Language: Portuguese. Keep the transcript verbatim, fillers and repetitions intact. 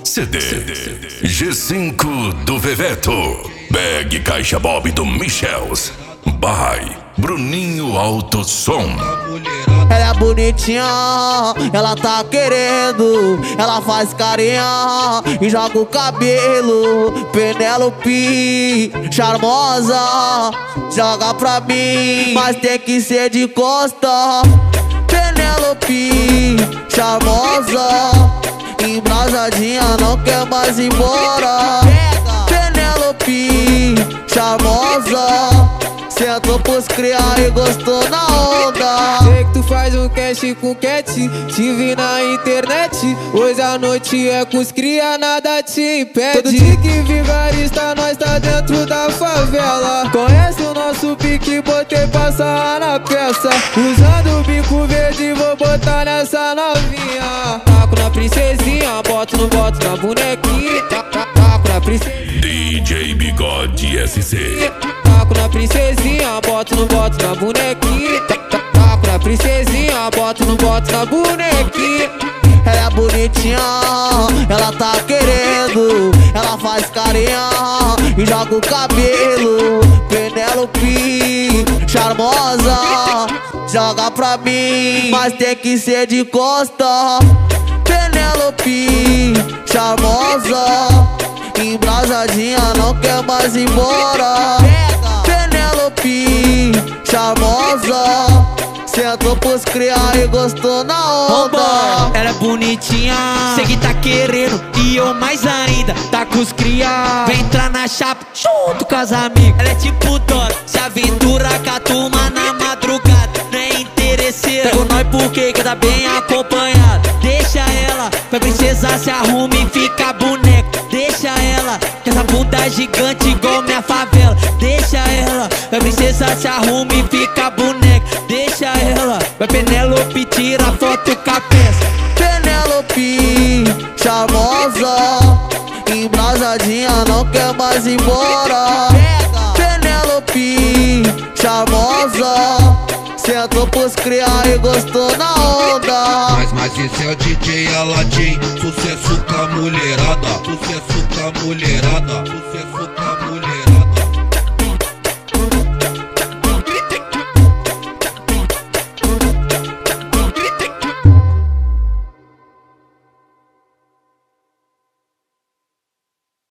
C D G cinco do Veveto, Bag Caixa Bob do Michels, By Bruninho Alto Som. Ela é bonitinha, ela tá querendo, ela faz carinha e joga o cabelo. Penélope, charmosa, joga pra mim, mas tem que ser de costa. Penélope, charmosa, embrasadinha, não quer mais ir embora. Penélope, charmosa, sentou pros criar e gostou na onda. Sei que tu faz um cast com cat, te vi na internet. Hoje a noite é com os cria, nada te impede. Todo tique vigarista, nós tá dentro da favela. Conhece o nosso pique, botei pra sarrar na peça. Usando o bico verde, vou botar nessa novinha. Taco na princesinha, boto no boto na bonequinha. Taco na princesinha, D J Bigode S C. taco na princesinha, boto no boto na bonequinha. Taco na princesinha, boto no boto na bonequinha. Ela é bonitinha, ela tá querendo, ela faz carinha e joga o cabelo. Penélope, charmosa, joga pra mim, mas tem que ser de costa. Penélope, charmosa, embrasadinha, não quer mais ir embora. Penélope, charmosa, sentou pros criar e gostou na onda. Ela é bonitinha, sei que tá querendo, e eu mais ainda, tá com os cria. Vem entrar na chapa, junto com as amigas. Ela é tipo Dora, se aventura com a turma na madrugada. Não é interesseira, pega nós porque quer tá bem acompanhado. Deixa ela, pra princesa se arruma e fica boneca. Deixa ela, que essa bunda gigante igual minha favela. Deixa ela, pra princesa se arruma e fica boneca. Deixa ela, vai Penélope, tira foto com a peça. Penélope, charmosa, embrasadinha, não quer mais ir embora. Penélope, charmosa, sentou pros criar e gostou na onda. Mas, mas esse é o D J Aladim, sucesso com a mulherada, sucesso com a mulherada, sucesso com a mulherada.